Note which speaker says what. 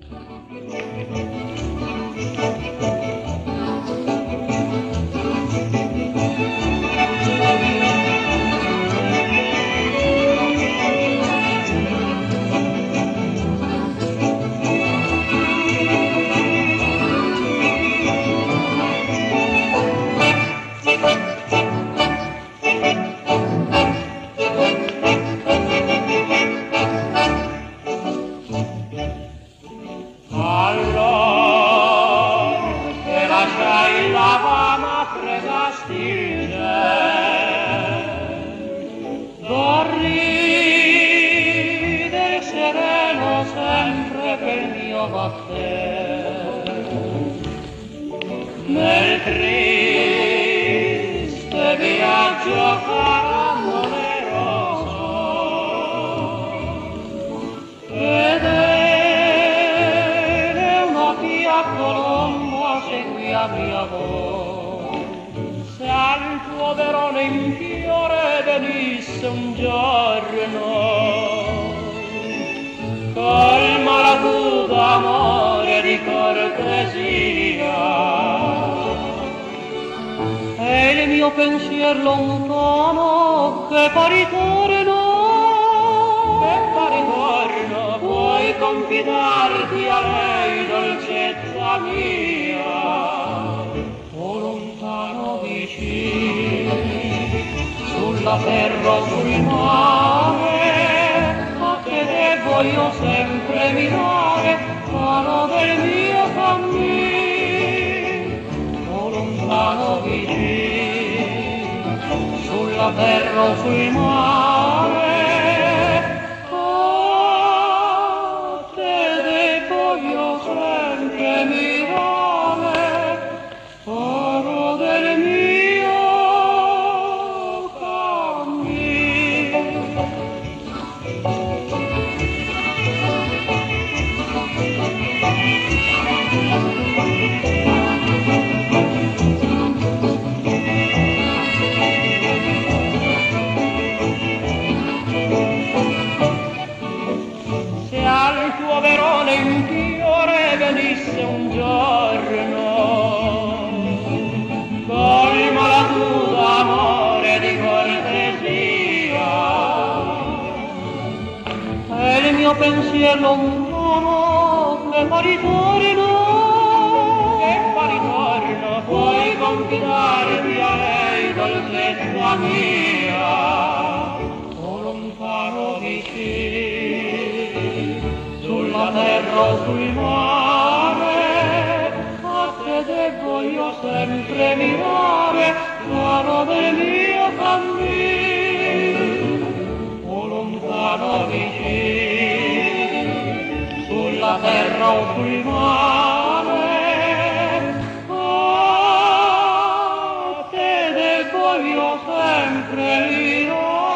Speaker 1: Nel triste viaggio caramboleroso vedere una pia colomba seguì a mia voce. Se al tuo Verona in fiore venisse un giorno, colma la tu d'amore e di cortesia, e il mio pensier lontano che pari torno, puoi confidarti a lei, dolcezza mia, o lontano vicino, sulla terra o sul mare, a te devo io sempre mirare, mano del mio cammino, o lontano vicino, sulla terra o sul mare, a te devo io sempre mirare, mano del mio cammino. Se al tuo Verona in fiore venisse un giorno, colma la tua amore di cortesia, e il mio pensier lontano che pari torno, puoi confidarti a lei, dolcezza mia, o lontano vicino, sulla terra o sul mare, a te devo io sempre mirare, mano del mio cammino, o lontano vicino, sulla terra o sul mare, a te devo io sempre mirare.